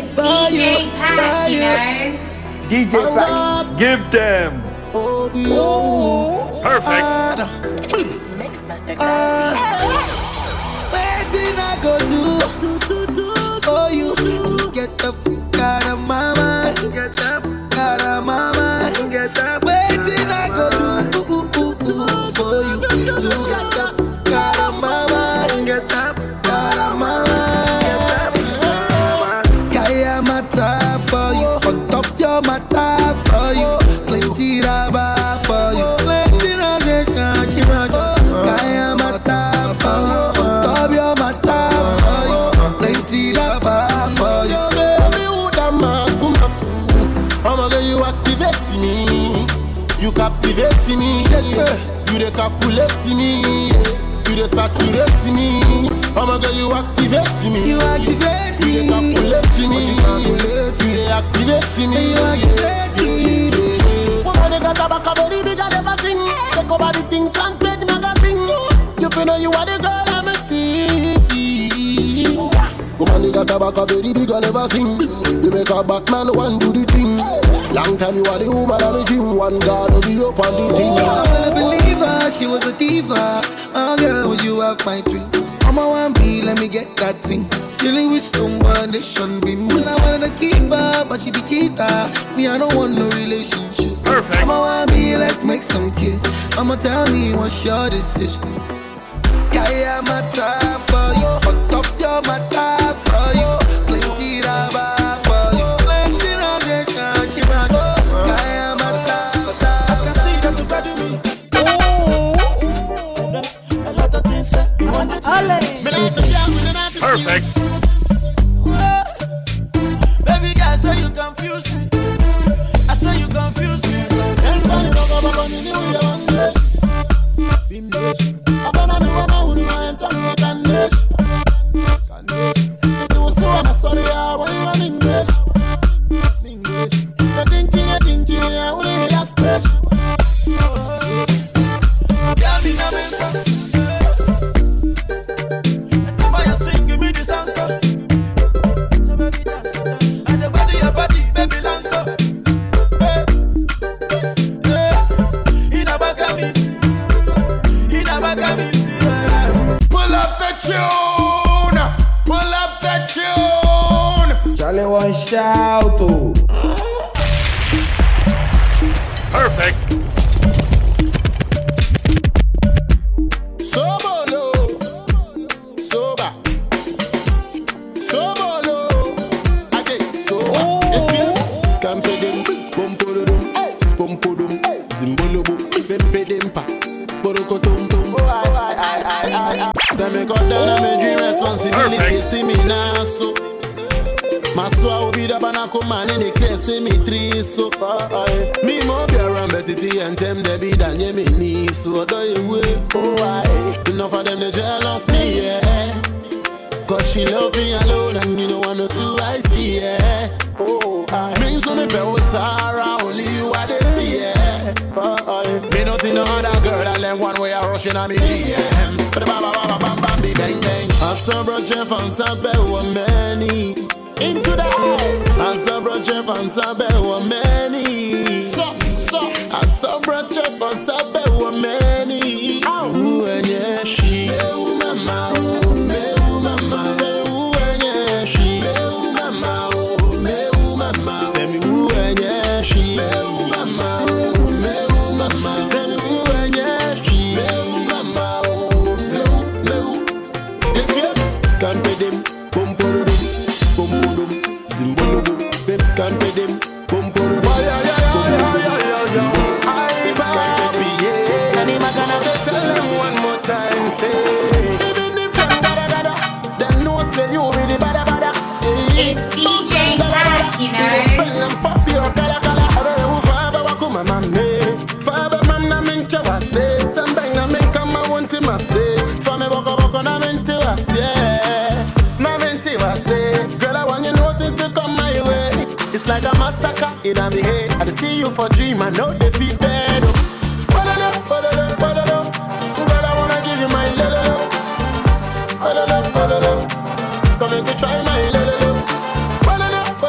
It's DJ Pack, you know. DJ Pack, give them. Perfect. Mix Master Classy. Waiting I go do for you to get the fuck out of my mind. Out of my mind. Waiting I go do for you to get the fuck out of my mind. Out of my mind. Kaya mata for you, on top your mata for you, plenty raba for you, plenty raba Kaya mata for you, on top your mata for you, plenty raba for you. Baby, who da ma kuma fu? I'ma get you activate me, you captivate me, you dey calculate me, you dey saturate me. I'ma get you activate me, You activate you dey me, calculate me, you dey activate me. you activate me. Woman, they got a back a very big and never sing. Take over the thing, can't play the magazine. You feel know you are the girl I'm a king. Woman, they got a back a very big and never sing. You make a Batman one do the thing. Long time you are the woman I'm a king. One God will be up on the thing. I wanna believe her, she was a diva. Oh girl, would you have my dream? I'm a 1B, let me get that thing. Dealing with stone, but they shouldn't be me. I wanted to keep her, but she be cheater. Me, I don't want no relationship. Perfect. I'm a 1B, let's make some kiss. I'ma tell me what's your decision. Kaya mata for you, on top your mata for you, plenty raba for you, plenty raba Kaya mata. I can see that you got to me. A lot of things that you want to Perfect. Baby girl, say you confuse me. I say you confuse me. Everybody talk about me, you young this. I'm gonna be one who I am talking about this. If you was so I'm sorry, I want you in English. The thinking, I wouldn't be a stress. Girl, me na member. That's why you sing, give me this anchor. So baby dance, dance. And the body, your body, baby lanko. Hey, hey. In a back of me, see. In a back of me, see. Pull up the tune. Pull up the tune. Charlie one shout oh. Perfect. Sobolo. Soba. Sobolo. Again, soba. Scampedum. Pompodum. Spompodum. Zimbolobo. Pempedempa. Porokotum. Then me got down and me dream responsibility. See me now so. Maswa obi da banako man in the case see me three so. Me mo be around betiti and them they be da nye me ni so do you way. Enough of them they jealous me yeah. Cause she love me alone and you know one or two I see yeah. Me so me be with Sarah only you are the see yeah. Me no see no other girl that them one way I rushing on me DM. But bam bam bam bam bang bang. After bro Jeff and Sabe were many. Into the eye. Asabra Jeff and Sabe were many. Asabra Jeff and Sabe were many. Ooh and yeah she. Ooh mama, ooh mama. Say ooh and yeah she. Ooh mama, ooh mama. Say me ooh and yeah she. Ooh mama, ooh mama. Say me ooh and yeah she. Ooh mama, ooh. If you scan to them, boom boom. Zimbolobo, babes can't pay them. Boom, boom, boom. And if I gonna tell them one more time, say, even if I'm gada, then no say you be the bada bada. It's DJ Pack, you know. Pop your kala kala. Father, wakuma mame. Father, mam na mincha wase. Somebody na minka ma wanti mase. Fame boko boko na minti wase. Na minti wase. Girl, I want you notice to come my way. It's like a massacre in my head. I see you for dream, I know they feel bad. Girl, I wanna give you my love. Come and try my love.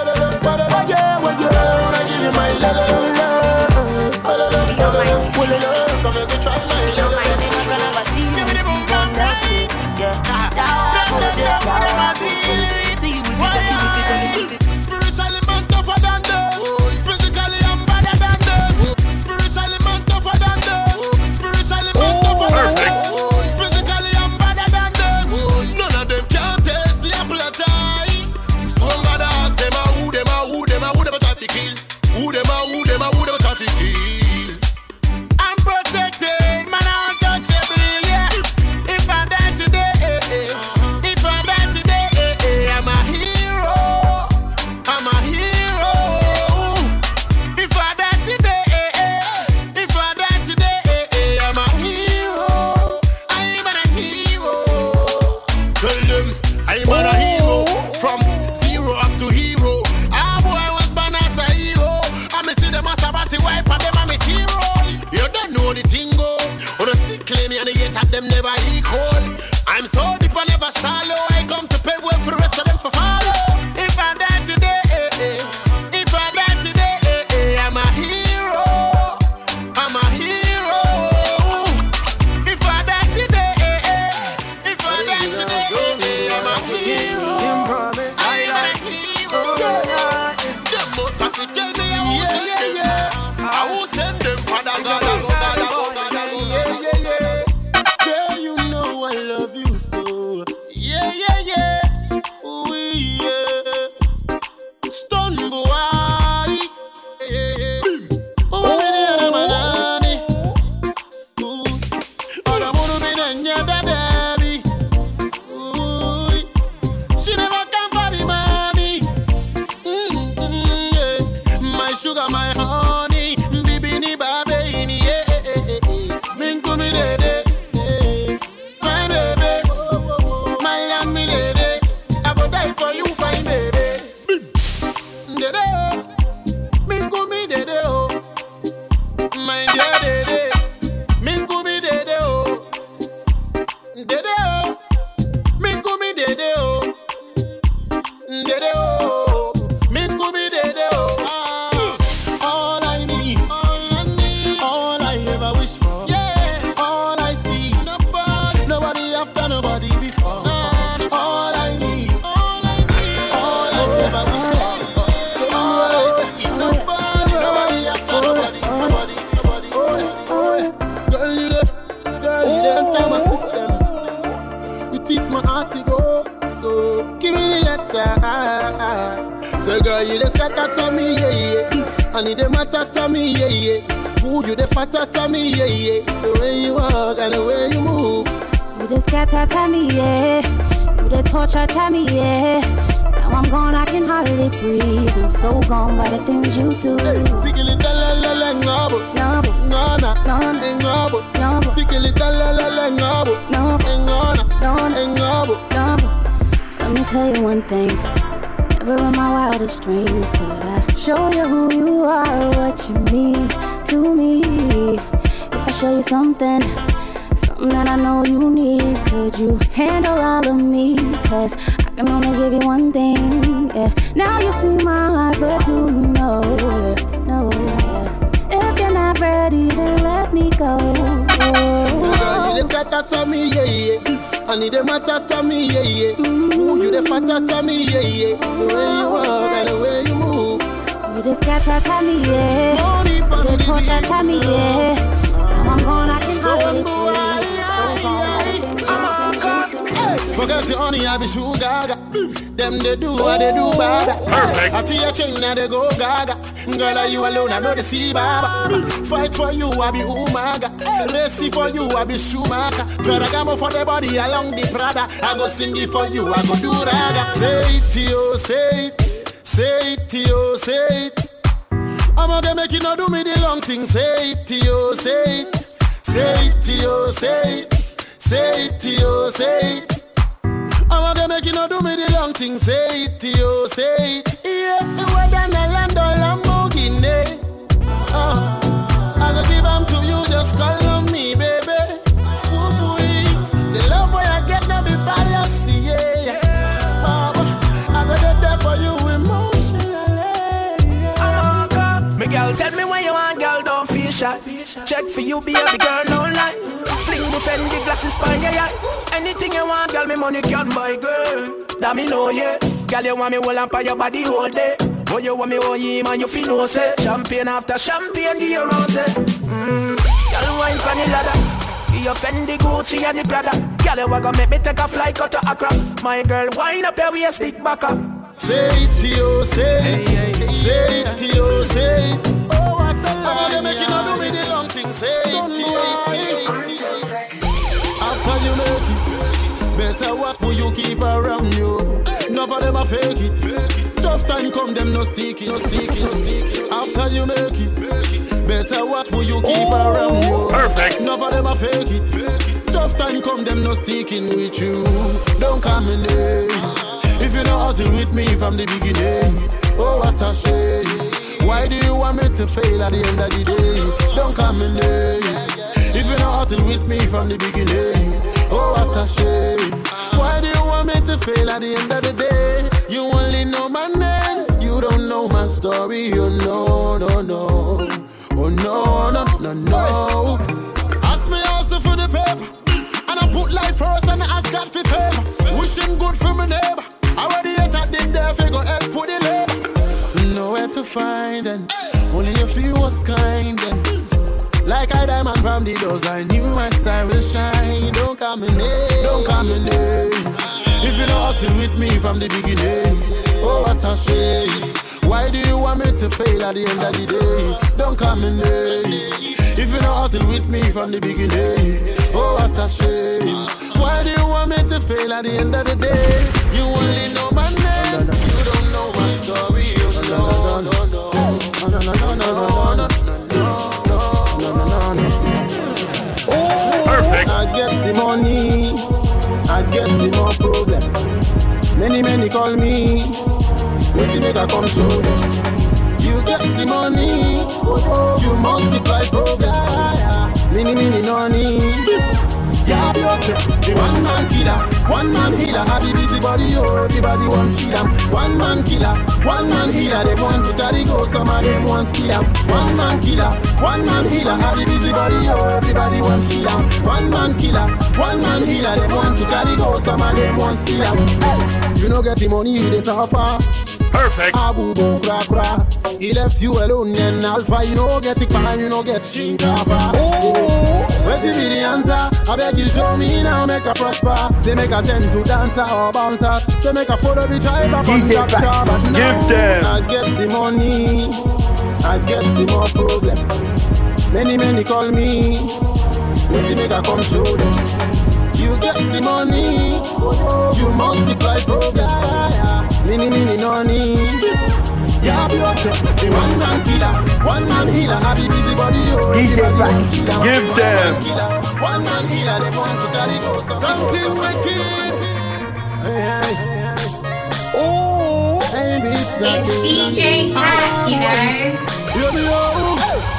them never equal. I'm so deep I never shallow. I come to pay way for the rest of them for follow. If I die today, if I die today, I'm a hero. I'm a hero. If I die today, if I die today, I'm a hero. I'm a hero. Them most have to tell me I will send them. Father God. Girl, you know I love you so. Yeah. Ooh, yeah. Stun boy. Oh, baby, I'm a nanny. Ooh. Oh, I wanna be the nyada daddy. Ooh. She never come for the money. Yeah. My sugar, my honey. Bibini babini, yeah. Minko mi dede. Fine baby. My lamb mi dede. I go die for you, fine baby. Dede oh. Minko mi dede oh. My dear dede. Minko mi dede oh. Dede oh. Minko mi dede oh. Dede oh. Minko mi dede oh. All I need, all I ever wish for. Yeah, all I see, nobody after nobody before. All I need, all I ever wish for. All I see, nobody after nobody. Girl, you there enter my system. You take my heart to go, so give me the letter. So girl, you just got to me, yeah. I need the matter to me, yeah. Who you the fatter to me, yeah. The way you walk and the way you move. You the scatter to me, yeah. You the torture to me, yeah. Now I'm gone, I can hardly breathe. I'm so gone by the things you do. Sikili talala ngabo, No, ngana, no, ngabo. no, Sikili talala ngabo, no, ngana, no, ngabo. no. Let me tell you one thing. Never in my wildest dreams could I show you who you are, what you mean to me. If I show you something that I know you need, could you handle all of me? 'Cause I can only give you one thing, yeah. Now you see my heart, but do you know, no, yeah. If you're not ready, then let me go. So girl, you the scatter to me, yeah. I need the matter to me, yeah. Who you the fatter to me, yeah. The way you walk and the way you move. You the scatter to me, yeah. You the torture to me, yeah. Now I'm gone, I can hardly breathe. So gone, I think forget the honey, I be sugar gaga. Them they do what they do bad. Perfect. I see a chain now they go gaga. Girl, are you alone? I know the sea baba. Fight for you, I be Umaga. Race for you, I be Schumacher. Ferragamo for the body along the Prada. I go sing it for you, I go do raga. Say it to you, say it. Say it to you, say it. I'm gonna make you not do me the long thing. Say it to you, say it. Say it to you, say it. Say it to you, say it. I'm gonna make you not do me the long thing. Say it to you, say it. Yeah, whether in a land or Lamborghini. I'm gonna give them to you, just call on me, baby. Ooh, the love where I get now be fallacy, yeah. I'm gonna there for you emotionally. Me girl, tell me what you want, girl, don't feel shy. Check for you, baby girl, don't lie. Fling the Fendi glasses by your eye. Anything you want, girl, me money can buy, girl. That me know, yeah. Girl, you want me hold on by your body all day. Oh, you want me hold you, man, you feel no say. Champagne after champagne, give you rose. Girl, wine from the ladder. Your Fendi, Gucci, and the Prada. Girl, you want to make me take a flight out to Accra. My girl, wine up your waist, big back up. Say it to you, say it. Say it to you, say it. Oh, what a lie. I'm gonna make you not do me the long thing. Say it to you. After you make it, better what will you keep around you? None of them a fake it. Tough time come, them no sticky, no sticky, no sticky. After you make it, better what will you keep around you? Perfect. None of them a fake it. Tough time come, them no sticking with you. Don't come in there. If you don't hustle with me from the beginning, oh what a shame. Why do you want me to fail at the end of the day? Don't come in there. If you don't hustle with me from the beginning. Oh, what a shame. Why do you want me to fail at the end of the day? You only know my name, you don't know my story. Oh no, no, no. Oh no, no, no, no. Ask me hustle for the paper, and I put life first and I ask God for favor. Wishing good for my neighbor. Already at that did there, figure help put the labor. Nowhere to find and only a few was kind and like I diamond from the doors, I knew my style will shine. Don't call me name, don't call me name. If you don't hustle with me from the beginning, oh what a shame. Why do you want me to fail at the end of the day? Don't call me name. If you don't hustle with me from the beginning, oh what a shame. Why do you want me to fail at the end of the day? You only know my name, you don't know my story. No, no, no, no, no, no, no, no, no, no. Perfect. I get the money, I get the more problem. Many call me, wait till make I come show them. You get the money, you multiply problem. Many money. Yeah, the one man killer, one man healer. I be busy body, oh, everybody want feel them. One man killer, one man healer. They want to carry go, some of them want steal them. One man killer, one man healer. I be busy body, oh, everybody want feel them. One man killer, one man healer. They want to carry go, some of them want steal them. You know get the money, you dey suffer. Perfect. Abu bo cra cra. He left you alone and alpha. You know get it fine, you know get shinkafa. Where's the answer? I beg you show me now, make a prosper. Say make a tend to dancer or bouncer. Say make a photo be driver DJ Black, but now give them. I get the money, I get the more problem. Many call me, wait till make a come show them. You get the money, you multiply problem. Many money. Yeah, be okay. The one man killer, one man healer. I be busy body, oh. DJ Black, give them. One man healer, they want to carry go. Something wicked. Hey. Oh, hey, It's DJ Hack, you know.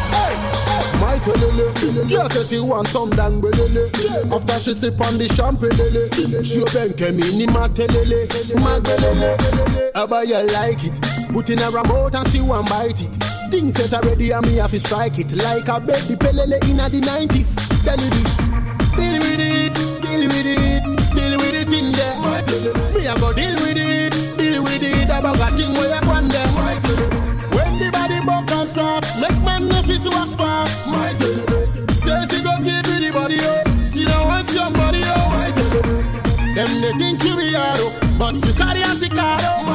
My telele, girl say she want some dang belele. After she sip on the champagne, she benke mini ma telele, ma belele. Aba you like it, put in her mouth and she want bite it. Things set already and me have to strike it like a baby pelele in the 90s. Tell you this, deal with it, deal with it, deal with it in there. Me a go deal with it, about a thing where you want there. When the body buck and shot, make man if it walk past. Say she gon' give you the body, oh. She don't want your body, oh. Them they think you be hard, oh. But you carry and the car, oh.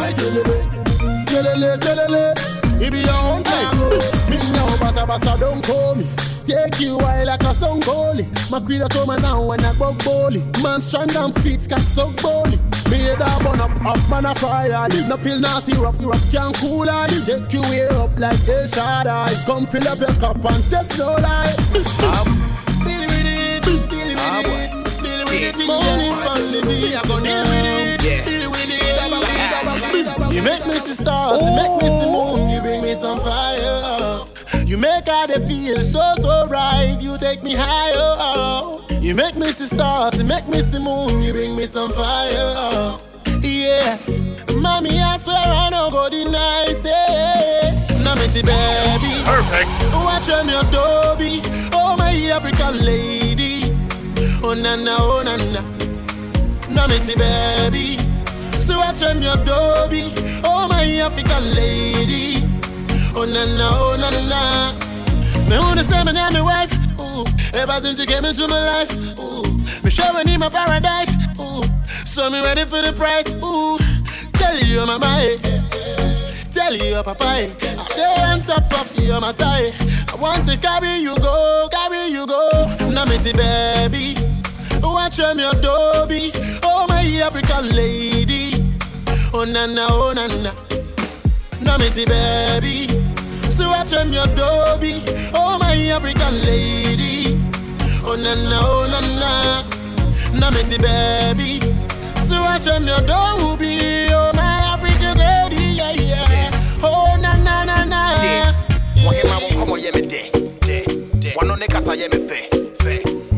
Telele, it be your own time. Me now, basa, don't call me. Take you while like a song goalie. My creator told me now when I go goalie. Man strand and feet can so goalie. Me head up on up, man a fire. No pill, no syrup, can't cool I. Take you way up like El Shaddai. Come fill up your cup and test no lie. Deal with it, money from the beat. I go deal with it, deal with it. You make me see stars, you make me see moon. You bring me some fire. You make all the feel so right. You take me higher. You make me see stars, you make me see moon. You bring me some fire. Yeah, mommy, I swear I don't go deny. Say, now me see baby. Perfect. Watch them your Dobby. Oh my African lady. Oh na na, oh na na. Now me see baby. So watch them your Dobby. Oh my African lady. Oh na na, oh na na. Me wanna say my name, my wife. Ooh, ever since you came into my life. Ooh, me showing you my paradise. Ooh, so me ready for the price. Ooh, tell you my mind. Tell you papa. I'm there on top of you, my tie. I want to carry you go. Now me see baby. Watch them your Dobby. Oh my African lady. Oh na na, oh na na. Now me see baby. So watch them your Dobby. Oh my African lady. Oh na na, oh na na. Now me see baby. So watch them your Dobby. Oh my African lady, yeah. Oh na na na na. Come on, yeah me de. One on the casa, yeah me fe.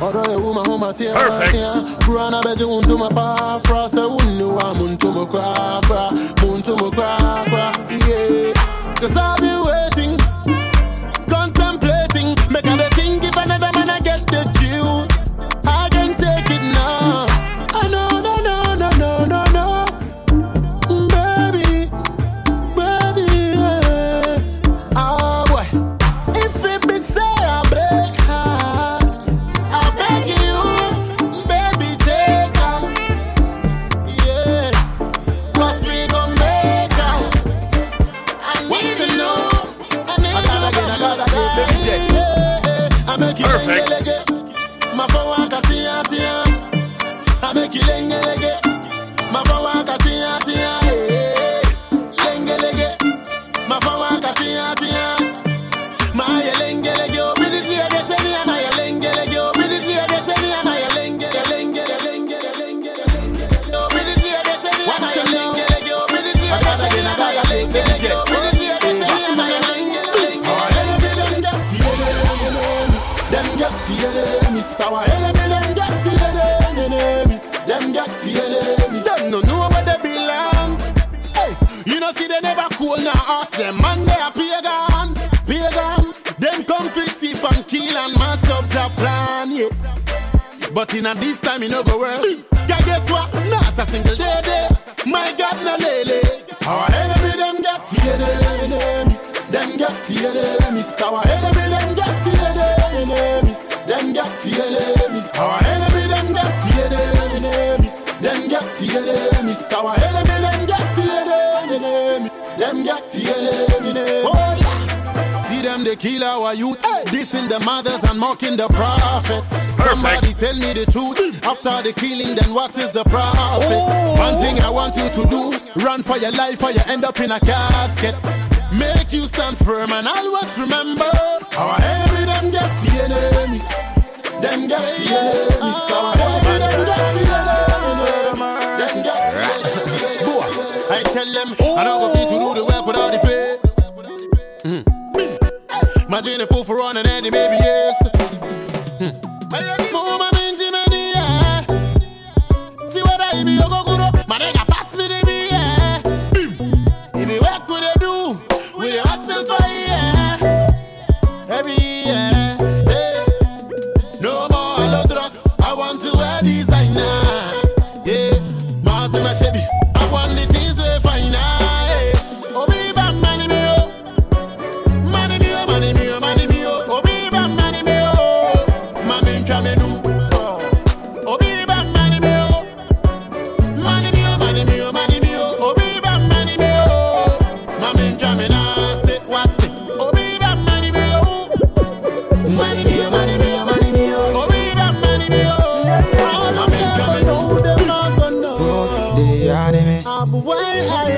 Oro e uma homa tia. Brana beji unto my pa fra se unu wa muntu mo cra cra. Muntu mo cra cra. Yeah. Cause I've been waiting, contemplating, making the think if another man I get the juice, I can take it now. I know, no, baby, yeah. Oh boy, if it be say I break heart, I beg you, baby, take out, yeah, 'cause we gon' make out. I need to know, I gotta I make you perfect. My phone tia tia. I make you lenge. My phone tia tia. Lenge. My phone tia tia. My lenge. Be this year, get me. My lenge. Be this year, get me. My lenge. Be this year, get me. My lenge. Be this year, get me. My lenge. Be this year, get me. Them get the enemies, our enemy. Them get the enemies. Them get the enemies. Them no know where they belong. Hey, you know see they never cool now. Ask them man they are pagan. Them come fit thief and kill and mash up their plan. Yeah. But in a this time you no go work. Yeah, guess what? Not a single day. My God, no lele. Our enemy them get the enemies. Them get the enemies. Our enemy them get the enemies. Them get the enemies. Our enemy them get the enemies. Them get the enemies. Our enemy them get the enemies. Them get the enemies. Oh yeah. See them they kill our youth. Dissing the mothers and mocking the prophets. Somebody tell me the truth. After the killing, then what is the profit? One thing I want you to do: run for your life, or you end up in a casket. Make you stand firm and always remember, our enemy them get the enemies. Them get the enemies. Our enemy them get the enemies. Them get the enemies. Boy, I tell them I don't go fit to do the work without the pay. Imagine a fool for running and it maybe yes. Mama Benjamin, yeah. See what I be, you go good up. My nigga pass me the beer, yeah. If you work with it do, with the hustle for yeah. Every year, say no more hello trust. I want to wear designer, yeah. Mama say my shabby, I want the things we find yeah. Oh baby, money me oh, money me oh, money me oh, money me oh. Oh baby, money me oh, mami chame nu so. Oh baby, money me oh, money me oh, money me oh, money me oh. Oh baby, money me oh, mami chame na say what? Oh baby, money me oh, money me oh, money me oh, money me oh. Oh baby, money me oh, mami chame nu. Them not gonna know. They are me. I'm way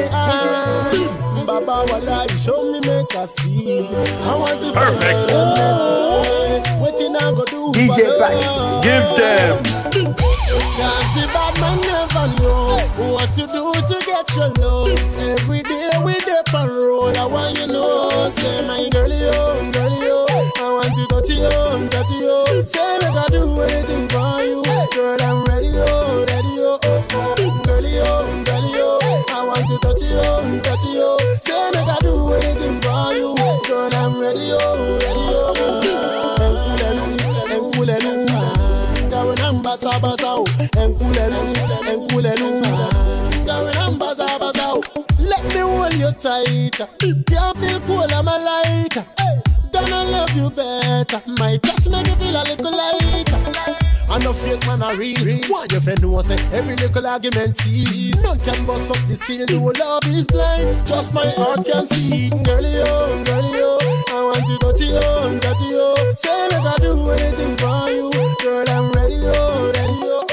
Baba wala, you show me make I see. I want to perfect. Waiting I go do. DJ Back, give them. Cause the bad man never know what to do to get your love. Every day we dip and roll. I want you know, say my girlie, oh, I want to touch you, say make I do anything for you. Girl, I'm ready, oh, girlie, oh, I want to touch you, say make I do anything for you. Girl, I'm ready, oh. Let me hold you tight. Can't feel cold, I'm a lighter. Gonna love you better. My touch make you feel a little lighter. I no fake man a real. What your friend know say every little argument sees. None can bust up the seal. The whole love is blind. Just my heart can see. Girlie, oh, I want to touch you, say make I do anything for you. Girl, I'm ready, oh, girlie, oh,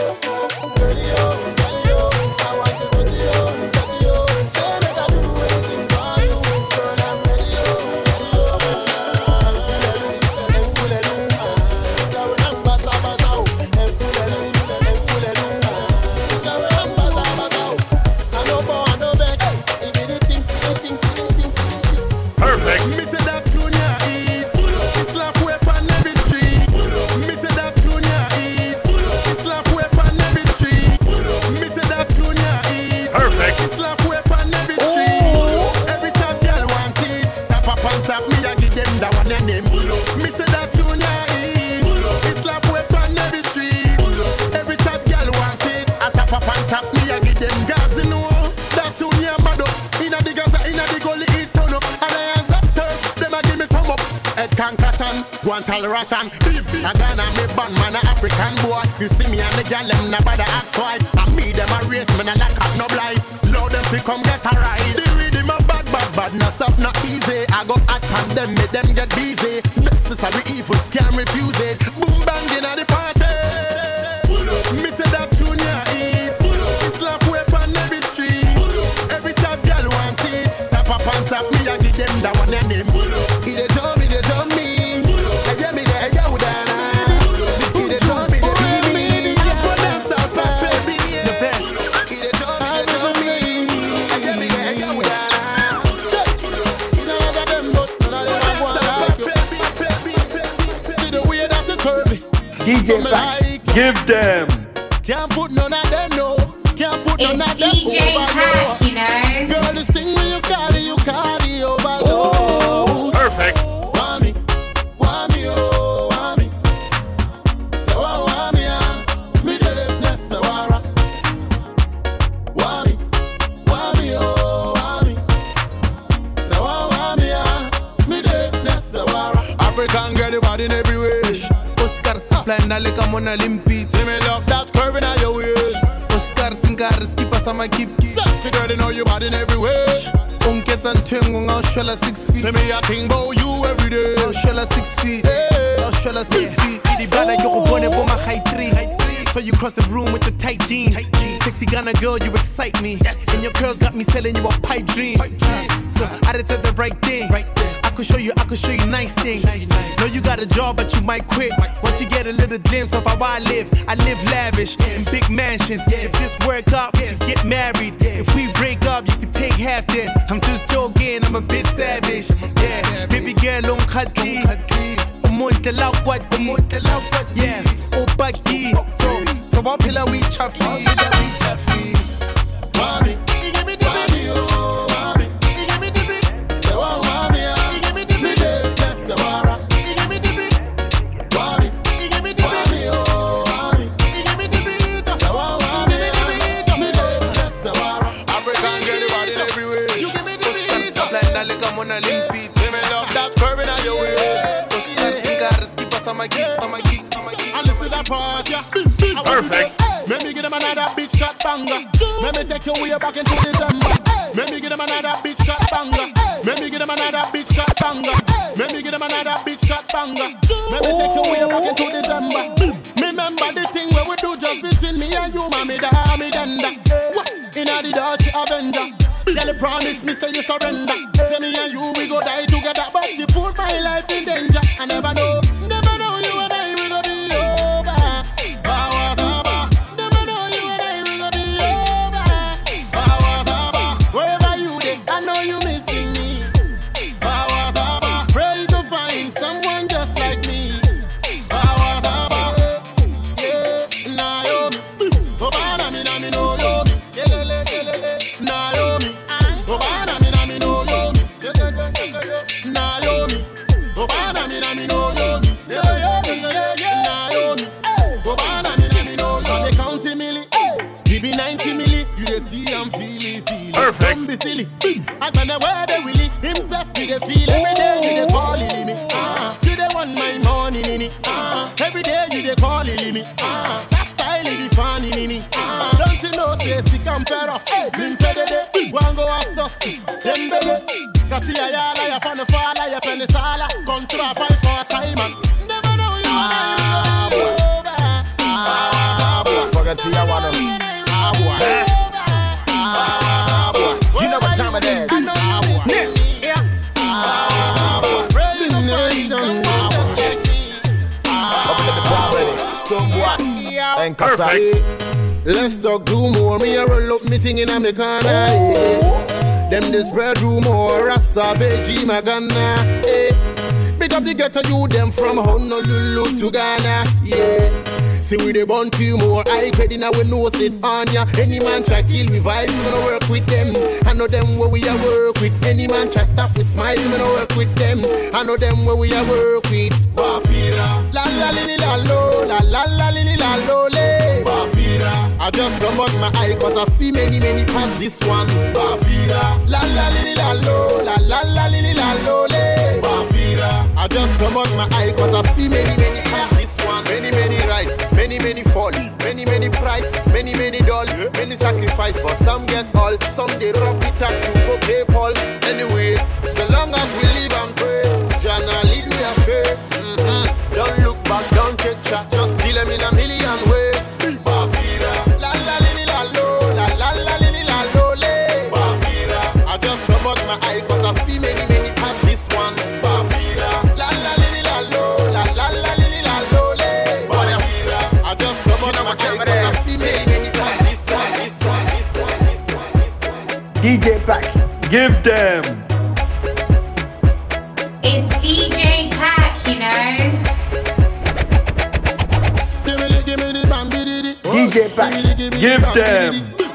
I want to touch you, say make I do anything for you. Girl, I'm ready, oh. Perfect. Me say that junior eat. Slap away from every street. Me say that junior eat. Russian, go and tell Russian. I gonna me bad man, a African boy. You see me and the girl, them never the ask why. And me, them a rate, me not like up no blind. Load them to come get a ride. The rhythm of bad, no stop, not easy. I go at and them, make them get busy. Necessary evil, can't refuse it. Boom bang in at the party. Me say that junior eat. Slap way from every street. Every top girl want it. Tap up and tap me, I give them that one name. He they told me, they told me. I get me there, yeah, with that. He they told me, they told me. For dance up, baby. The best. He they told me, they told me. I get me there, yeah, with that. See none of them, but none of them want like you. See the way that the curvy. DJ Pack, give them. Can't put none of them, no. Can't put none It's of them DJ over, Pack, no. you know. Girl, this thing when you carry over, no. Perfect. Want me, oh, want me. So I want me, me the bless the wara. Want me, oh, want me. So I want me the bless the wara. African girl, you bad in every way. Oscar Saplan, dale como una limpita. See me lock that curve in your waist. Oscar Singaris, keep us on my keep. Sexy girl, you know you bad in every way. Unkets and twing, I'll show her 6 feet. Say me a thing about you every day. I'll show her 6 feet. I'll show her 6 feet. Itty bad, you're born for my height 3. So you cross the room with your tight jeans. Sexy Ghana girl, you excite me. And your girls got me selling you a pipe dream. So I did the right thing. I could show you nice things. Know you got a job, but you might quit. Once you get a little glimpse of how I live lavish in big mansions. If this work out, get married. If we break up, you can take half then. I'm just joking, I'm a bit savage. Yeah, baby girl, on khati. Umuntu lawkwat, yeah. Obaki, so one pillar we chaffy. Mommy, give me the baby, oh, mommy, give me the baby. So I want me the bless the wara. Give me the baby, mommy, give me the baby, oh, mommy, give me the baby. So I want me the bless the wara. African girl, you bad in every way. You give me the baby. Saplan, dale como una limpita. See me love that curve in your waist. Oscar Singaris, keep us on my keep. And listen that part, yeah. Perfect. Let me give them another big shot banger. Let me take you way back into December. Let me give them another big shot banger. Let me give them another big shot banger. Let me give them another big shot banger. Let me take you way back into December. Remember the thing where we do just between me and you, mommy, the army dender. Inna the Dutch Avenger. Girl, promise me say you surrender. Say me and you we go die together, but you put my life in danger. I never know you and I we go be over. Never know you and I we go be over. Wherever you dey, I know you missing me. Pray to find someone just like me. Yeah, Naomi. Oh, bana mi na mi no yomi. Naomi. Oh, bana mi na mi no yomi. Naomi. Oh, bana mi na mi no yomi. Naomi. Oh, bana mi na mi no yomi. They counting milli. We be 90 milli. You dey see I'm feeling. Perfect. Don't be silly. I gonna wear the willy. Himself you dey feel. Every day you dey call me. You dey want my money, nini. Every day you dey call me. That style is the funny, nini. Don't you know say sick and fair off. Limpedede, one go off dusty. Dembele, Kati ayala ya fan fala ya penisala. Contra fight for Simon. Never know you. Forget to your one. You know what time it is. Perfect. Let's talk do more. Me a roll up me thing in a me corner. Yeah. Them this spread rumor. Rasta Beji Magana. Yeah. Big up the ghetto you them from Honolulu to Ghana. Yeah. See we dey born two more. I credit now we know sit on ya. Any man try kill we vibes, we no work with them. I know them where we a work with. Any man try stop we smile, we no work with them. I know them where we a work with. Bafira, la la li li la lo, la la la li li la lo le. Bafira, I just come out my eye 'cause I see many past this one. Bafira, la la li li la lo, la la la li li la lo le. Bafira. I just come out my eye cause I see many pass this one. Many rise, many fall, many price, many doll, many sacrifice. But some get all, some they rob it up to go pay Paul. Anyway, so long as we live and pray, Jana lead we astray. Don't look back, don't take chat, just kill them in a million ways. Bafira, la la li la lo, la la la li la lo le. Bafira, I just come out my eye cause I see many pass this one. Bafira, la la li la lo, la la la li la lo le. Bafira, I just come out my eye cause I see many pass this one. DJ Pack, give them. It's DJ Pack, you know. DJ Pack, give them.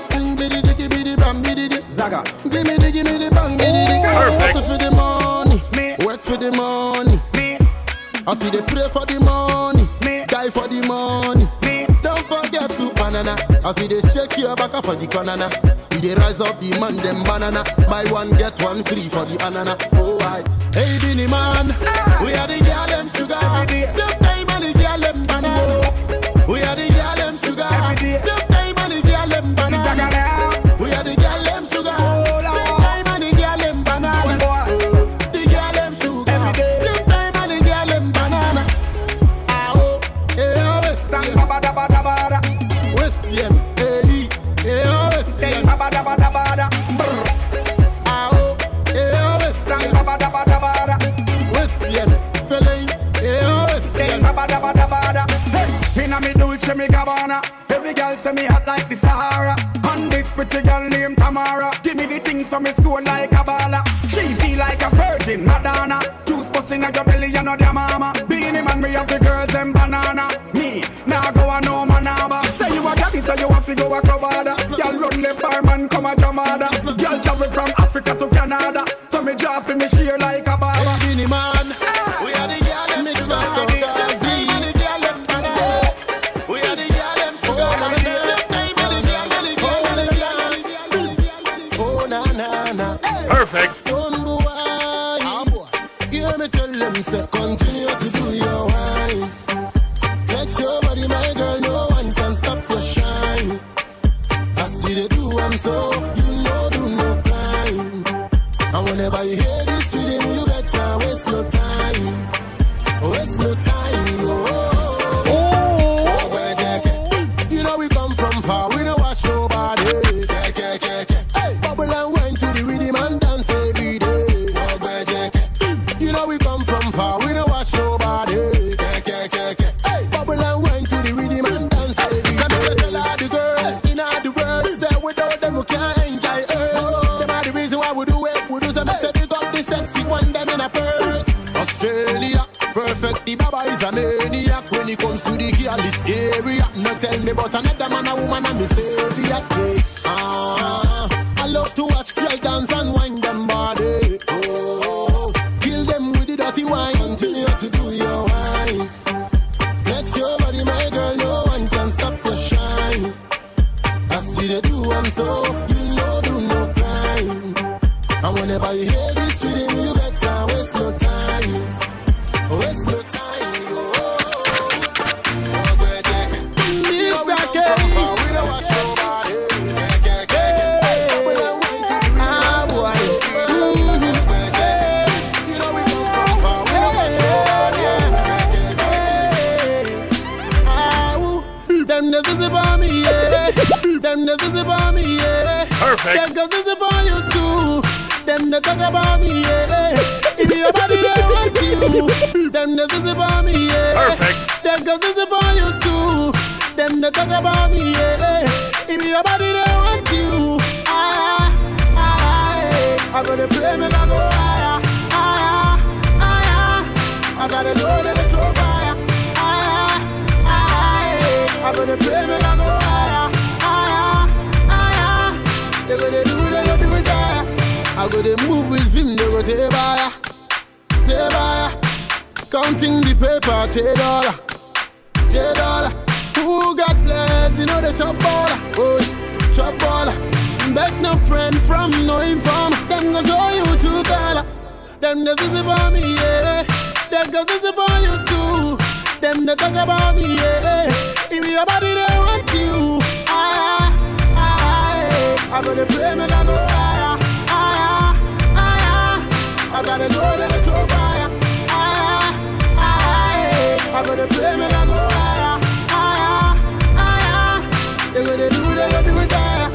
Zaga, give me the bang, Perfect. for the money, work for the money. I see they pray for the money, die for the money. Don't forget to banana. I see they shake your back for the banana. We they rise up the man them banana. Buy one get one free for the anana. Oh I, hey Binny man, we are the girl them sugar. Same time and the girl them banana. We are the girl them sugar. Same time and the girl them banana. We are the girl them sugar. Same time and the girl them banana. The girl them sugar. Same time and the girl them banana. Oh, yeah, we see them. We see them. Hey, yeah, we see them. Oh, yeah, we see them. We see them. Spelling. Yeah, we see them. Inna me Dolce me Gabbana, every girl say me hot like the Sahara. And this pretty girl named Tamara, give me the things so me score like a baller. She feel like a virgin Madonna. Juice busting at your belly, you know their mama. Beanie man, me have the girls them banana. Me, now go a no manaba. Say you a gaddy, say you want to go a Covada. Girl run the fireman, come a Jamada. Girl travel from Africa to Canada. So me draw for me share like a baba. Beanie man, we are the girl them sugar. Perfect. Stone boy, hear me tell them say continue to do your wine. Flex your body, my girl, no one can stop your shine. I see they do, I'm so you know do no crime. And whenever you hear this rhythm, you better waste no time. Waste no time, you know we come from far, we don't watch nobody. Hey, bubble and wine to the rhythm and dance every day. You know we come from far, we don't watch nobody. Hey, bubble and wine to the rhythm and dance every day. Some tell all the girls in all the world, say without them we can't enjoy earth. Them are the reason why we do it, we do some say big up the sexy one, them in a perk. Australia, perfect, the baba is a maniac when it comes to the girl this area. No tell me about another man, a woman, and me savior. I love to watch girl dance and wind them body. Oh, kill them with the dirty wine. Continue to do your wine. Flex your body, my girl, no one can stop your shine. I see they do, I'm so, you know, do no crime. And whenever you hear this rhythm, you better waste no time. Waste no time. Them the zip on me, yeah. Perfect. Them the zip on you too. Them the talk about me, yeah. If your body they want you. Them the zip on me, yeah. Perfect. Them the zip on you too. Them the talk about me, yeah. If your body they want you. I gotta play me, I go higher. I gotta know that it's on fire. I gotta play me, I go higher. They go to do it, I go to move with him, they go to buy. Counting the paper, $10. Who got plans, you know the chop baller. Oh, chop baller. Beg no friend from no inform. Them go show you $2. Them the zip on me, yeah. them cause it's about you too. Them they talk about me, yeah. If your body they want you, I gotta pray, make I go higher, I gotta know that it's so fire, I gotta pray, make I go higher, they gonna do it higher.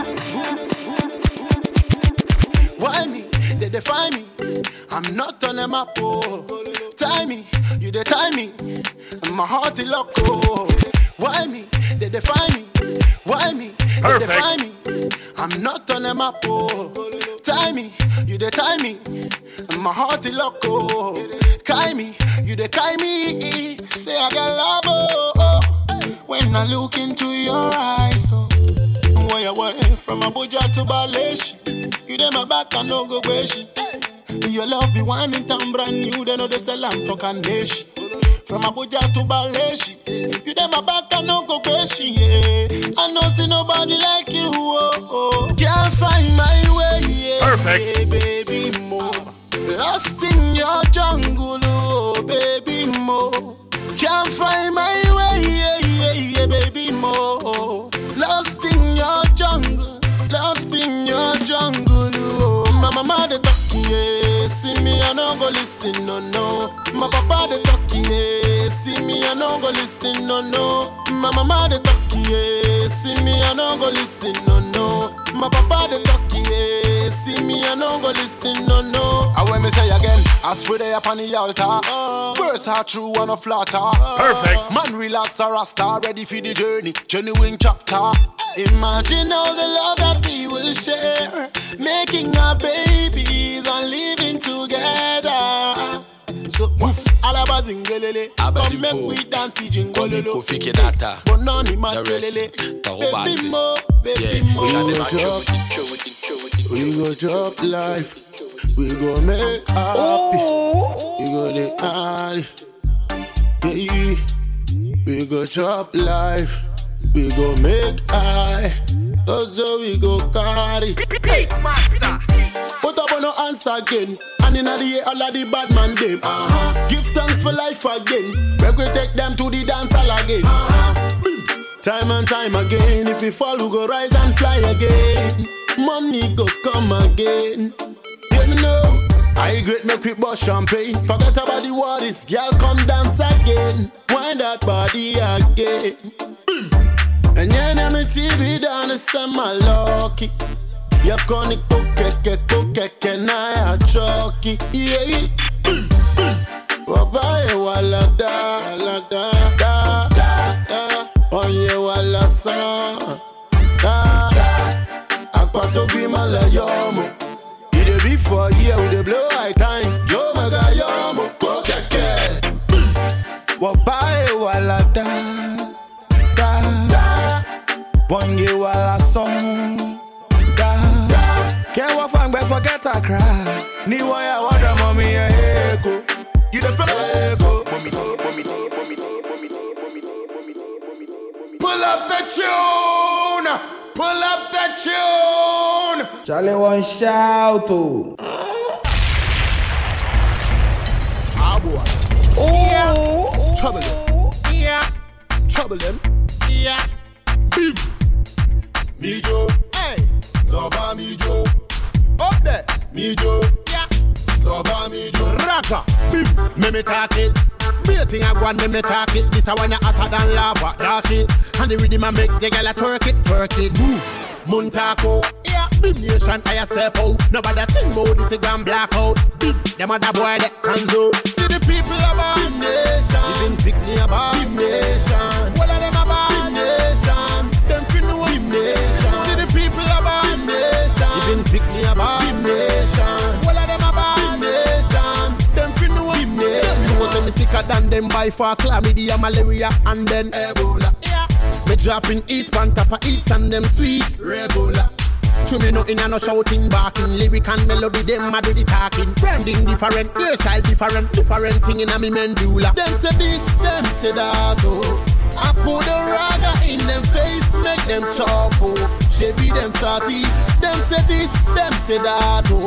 Why me? They define me. I'm not on a map, oh. Tie me, you they tie me. My heart is locked, oh. Why me? They define me. Why me? They define me. I'm not on a map, oh. Tie me, you they tie me. My heart is locked, oh. Kai me, you they kai me. Say I got love, oh. When I look into your eyes, oh. Why you away from Abuja to Baleshi? You dey my back and no go beshi. Your love be one in town brand new. They know they sell them for Kandeshi. From Abuja to Baleshi, you dey my back and no go beshi. Yeah. I know see nobody like you. Oh. Can't find my way. Yeah. Perfect. Yeah, baby mo. Lost in your jungle, oh baby mo. Can't find my way. Yeah, baby mo. Lost in your jungle, lost in your jungle. Oh, my mama the talkie, yeah. See me I no go listen, no. My papa the talkie, yeah. See me I no go listen, no. My mama the talkie, yeah. See me I no go listen, no. My papa the talkie, yeah. See me I no go listen, no. I when me say again, I swear they up on the altar. Words are true and a flatter. Perfect. Man relax a rasta, ready for the journey. Genuine chapter. Imagine all the love that we will share, making our babies and living together. So, alaba zingelele, come make we dance jingololo. Bononi matelele, baby mo, baby mo. We go drop life, we go make happy, we go the alley, we go drop life. We go make high, also we go carry. Put up on no answer again, and in the year all of the bad man them. Give thanks for life again, we take them to the dance hall again. Time and time again, if we fall we go rise and fly again. Money go come again. Let me know, I great make we bust champagne. Forget about the worries, girl come dance again. Wind that body again. And you know me TV down the summer lucky. You can't cook na ya choki. Yeah. Wabaye wala da. Onye wala son. Akwato bi mala yomo. You dey be for year with the blow high time. Yo maga yomo. Kokeke. Wabaye wala da. Bonge wala song da. Can't walk and forget I cry. Ni waya wada mommy echo. You the fella echo. Pull up the tune. Pull up the tune. Charlie one shout to. Ah boy. Yeah. Trouble them. Yeah. Trouble them. Yeah. Bim. Me Joe, hey, so far me Joe, up there, me Joe, yeah, so far me Joe, Raka, bim, me talk it, me a thing I go and me talk it, this a one a hotter than lava, that's it, and the rhythm I make the girl a twerk it, move, Montako, yeah, bim nation I a step out, nobody think about this a gun black out, bim, them other boy that can do, see the people about bim nation, even pick me about bim nation, all of them about bim nation. Them feel no Bim Nation. See the people about Bim Nation. Even pick me about Bim Nation. All of them about Bim Nation. Them feel no Bim Nation. So say me sicker than them by far. Chlamydia, malaria, and then Ebola. Yeah. Me dropping eats, pan top of eats, and them sweet Ebola. To me nothing and no shouting, barking, lyric and melody, them a do the talking. Branding different, hairstyle different thing in a me medulla. Them say this, them say that, oh. I put the raga in them face, make them chop, oh. Chevy them starty, them say this, them say that, oh.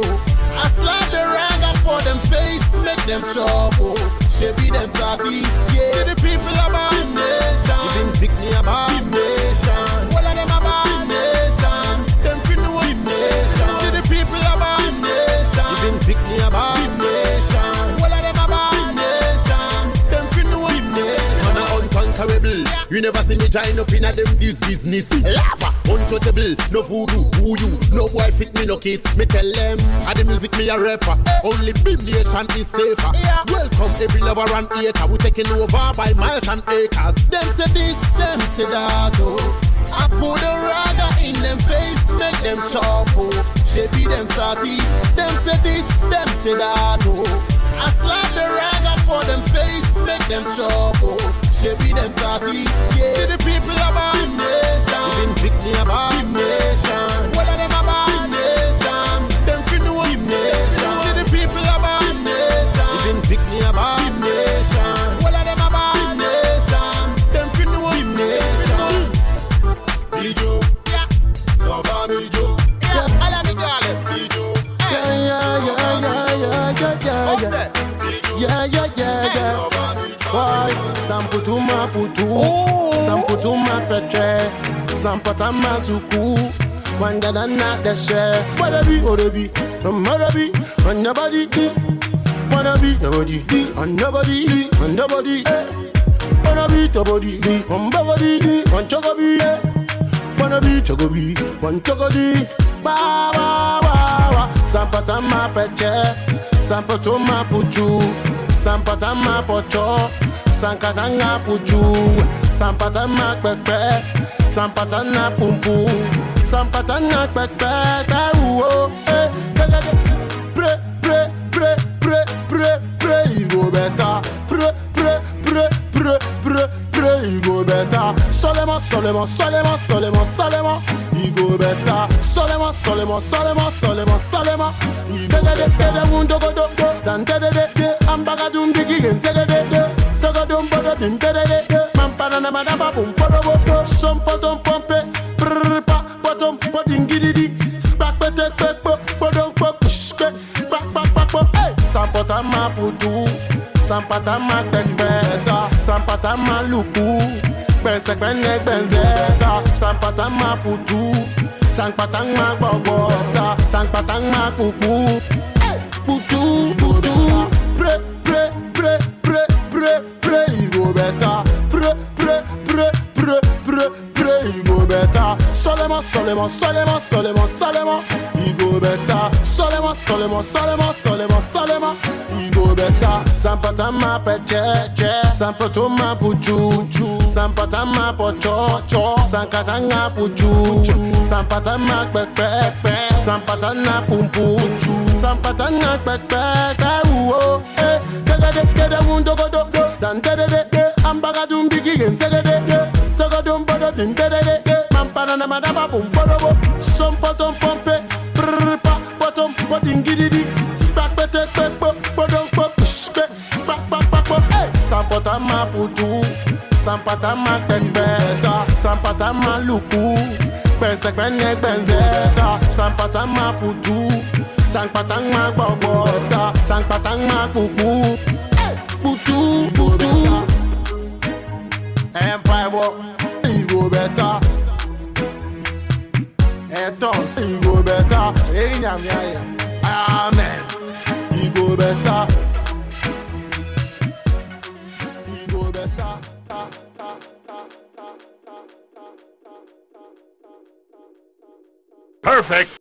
I slap the rag for them face, make them chop, oh. She be them salty, yeah. See the people about Big Nation. Even pick me about Big Nation. All of them about Big Nation. Them feel the Big Nation. See the people about Big Nation. Even pick me about Big Nation. All of them about Big Nation. Them feel the Big Nation. Man, unconquerable. You never see me join up in a them this business. Lava, untouchable, no voodoo, who you? No boy fit me no kiss. Me tell them, I the music me a rapper. Only Big Nation is safer. Welcome every lover and hater. We taking over by miles and acres. Them say this, them say that, oh. I put a ragga in them face, make them chop, oh. She be them salty. Them say this, them say that, oh. I slap the ragga for them face, make them chop, oh. She be them salty, yeah. See the people about Big Nation. Even pick me about Big Nation. What are them about Big Nation? Them feel the Big Nation. See the people about Big Nation. Even pick me about Big Nation. What are them about Big Nation? Them feel the Big Nation. Bijo, yeah. So far Bijo, yeah. I love me darling. Bijo, yeah. Boy, samputuma putu, samputuma petre, sampatama zuku, wangada na deshe. Wanna be, on nobody, wanna be nobody, on nobody, on nobody, wanna be nobody, on nobody, on chogobi, wanna be chogobi, on chogodi, ba ba ba ba, sampatama petre, samputuma putu. Sampatama pocho, sankatanga puju, sampatama pepe, sampatana pumpu, sampatana pepe, kauo, pre, you go better, pre, you go better, solema, you go better, solema, the mundo go, tante Ambagadum digin Sagadum bodum Mampana madaba bum podo Some pompe Prpa bottom podding giddy Spak petek bodum pok Back Sampatama putu Sampatama tekbeta Sampatama luku Bensekbenek benzeta Sampatama putu Sampatama bobota Sampatama kuku Putu Pre, you go better. Pre, you go better. Solema, you go better. Solema, you go better. Sampatama peche, sampatoma puchu, sampatama pocho, sankatanga puchu, sampatama pepe, sampatana pumpu, sampatana pepe, kauo, the mundo go do, tante ambagadum digin, sagadum bodum, mampana madaba bum podo, some pompe, prpa, bottom, podding giddy, spak petek, bodum pok, sampatama putu, sampatama tekbeta, sampatama luku, bensekbenek benzeta, sampatama putu, sampatama bobota, sampatama kuku, putu, Empire walk, you go better. Etons, you go better. Amen. You go better. You go better. Perfect.